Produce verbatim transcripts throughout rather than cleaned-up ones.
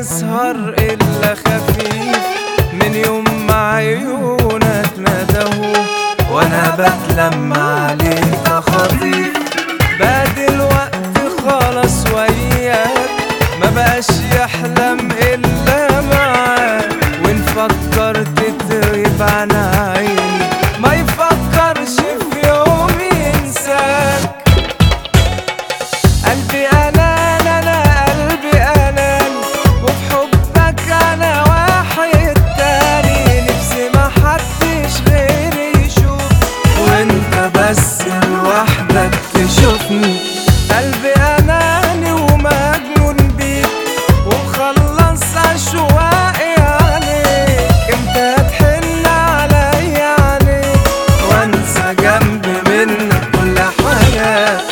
يسهر إلا خفيف من يوم ما عيونك ندهوا وانا بتلمع عليك خطيف. بقى دلوقتي خلاص وياك ما بقاش يحلم إلا معاك، وإن فكرت تغيب عن عيني ما يفكرش في يوم ينساك. قلبي أنان أنا قلبي أنان وبحبك أنا واحد تاني، نفسي ما حدش غيري يشوف وانت بس لوحدك تشوفني. قلبي أناني ومجنون بيك ومخلص أشواقي عليك، امتى تحن عليا عليك وانسى جنب منك كل حاجة.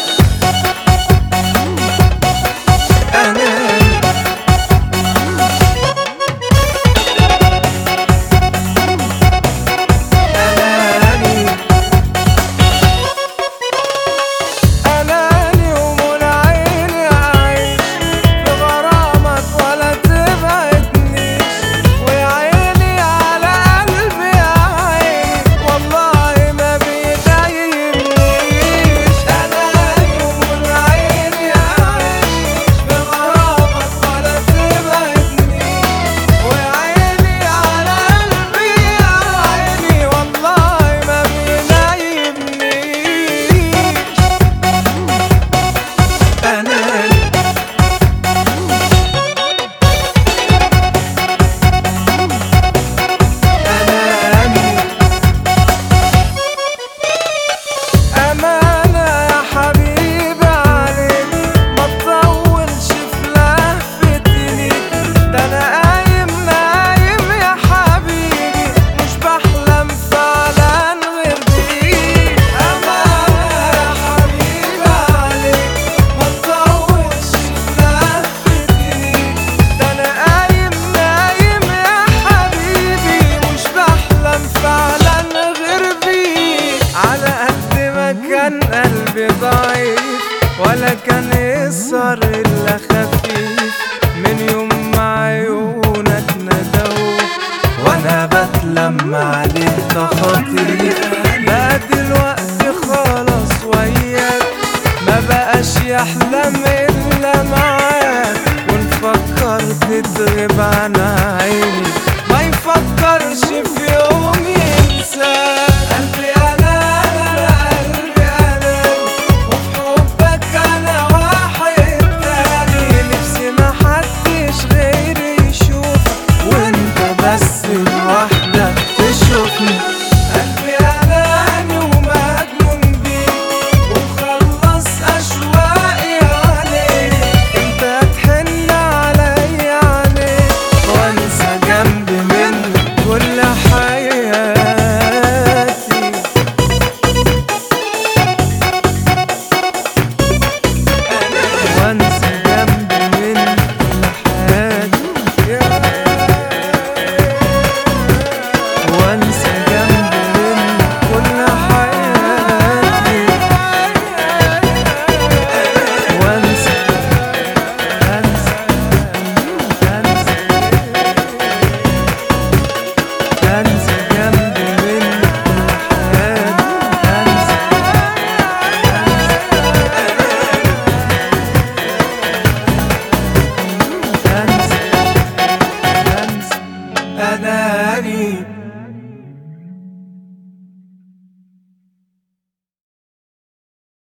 كان قلبي ضعيف ولا كان يسهر إلا خفيف من يوم ما عيونك ندهوا وانا بتلمع عليك خطيف. بقى دلوقتي خلاص وياك ما بقاش يحلم إلا معاك، وإن فكرت تغيب عن عيني ما يفكرش في يوم ينساك.